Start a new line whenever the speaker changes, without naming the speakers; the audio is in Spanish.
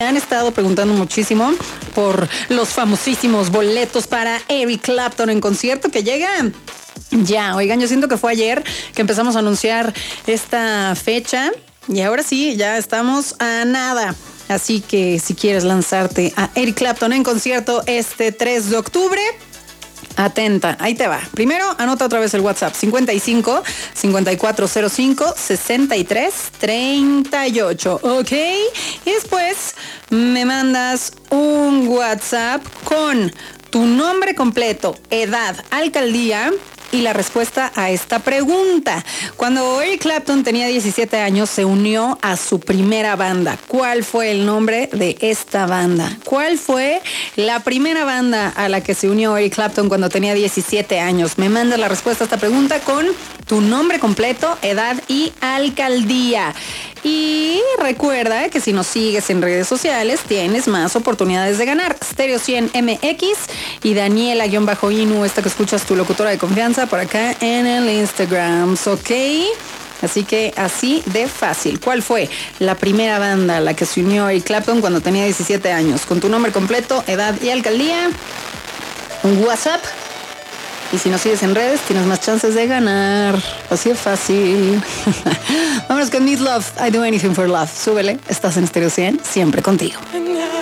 han estado preguntando muchísimo por los famosísimos boletos para Eric Clapton en concierto que llega ya. Oigan, yo siento que fue ayer que empezamos a anunciar esta fecha y ahora sí, ya estamos a nada. Así que si quieres lanzarte a Eric Clapton en concierto este 3 de octubre, atenta, ahí te va. Primero, anota otra vez el WhatsApp: 55 5405 63 38, ¿ok? Y después me mandas un WhatsApp con tu nombre completo, edad, alcaldía y la respuesta a esta pregunta. Cuando Eric Clapton tenía 17 años, se unió a su primera banda. ¿Cuál fue el nombre de esta banda? ¿Cuál fue la primera banda a la que se unió Eric Clapton cuando tenía 17 años? Me mandas la respuesta a esta pregunta con tu nombre completo, edad y alcaldía. Y recuerda que si nos sigues en redes sociales, tienes más oportunidades de ganar. Stereo 100 MX y Daniela-Inu, esta que escuchas, tu locutora de confianza, por acá en el Instagram, ¿ok? Así que así de fácil. ¿Cuál fue la primera banda a la que se unió Eric Clapton cuando tenía 17 años? Con tu nombre completo, edad y alcaldía, un WhatsApp. Y si nos sigues en redes, tienes más chances de ganar. Así de fácil. Vámonos con Meat Love, I Do Anything for Love. Súbele, estás en Stereo 100, siempre contigo.